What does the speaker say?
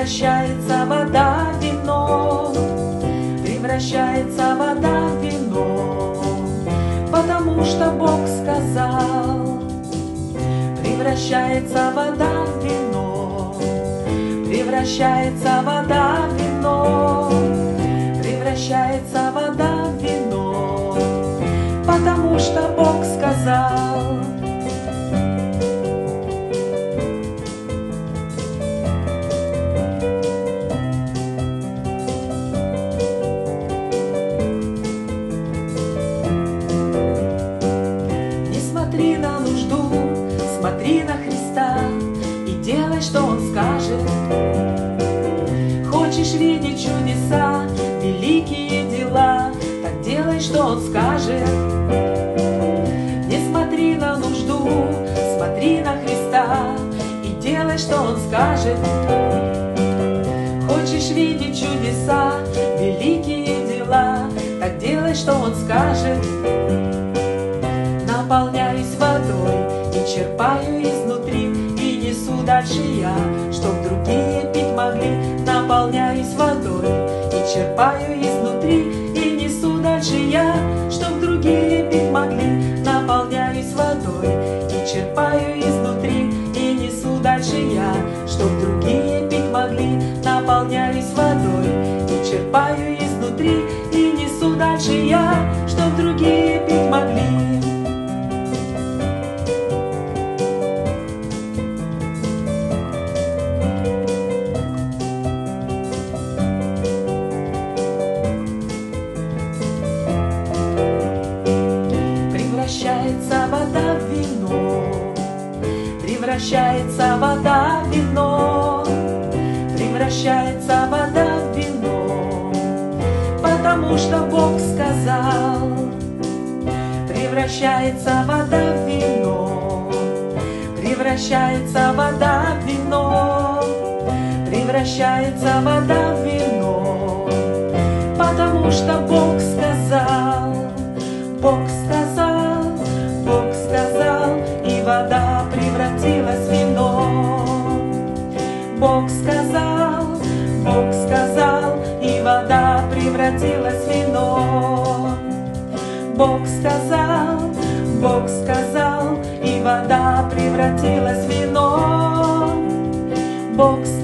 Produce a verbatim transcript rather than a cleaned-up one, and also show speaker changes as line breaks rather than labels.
превращается вода в вино, превращается вода в вино, потому что Бог сказал. Превращается вода в вино, превращается вода в вино, превращается вода в вино, потому что Бог сказал. Смотри на нужду, смотри на Христа и делай, что Он скажет. Хочешь видеть чудеса, великие дела, так делай, что Он скажет. Не смотри на нужду, смотри на Христа и делай, что Он скажет. Хочешь видеть чудеса, великие дела, так делай, что Он скажет. Наполняюсь водой и черпаю изнутри, и несу дальше я, чтоб другие пить могли. Наполняюсь водой и черпаю изнутри, и несу дальше я, чтоб другие пить могли. Наполняюсь водой и черпаю изнутри, и несу дальше я, чтоб другие пить могли. Наполняюсь водой и черпаю изнутри, и несу дальше я, чтоб другие пить могли. Превращается вода в вино, превращается вода в вино, превращается вода в вино, потому что Бог сказал. Превращается вода в вино, превращается вода в вино, превращается вода в вино, потому что Бог сказал. Бог сказал, Бог сказал, и вода превратилась в вино. Бог сказал, Бог сказал, и вода превратилась в вино. Бог сказал, Бог сказал, и вода превратилась в вино. Бог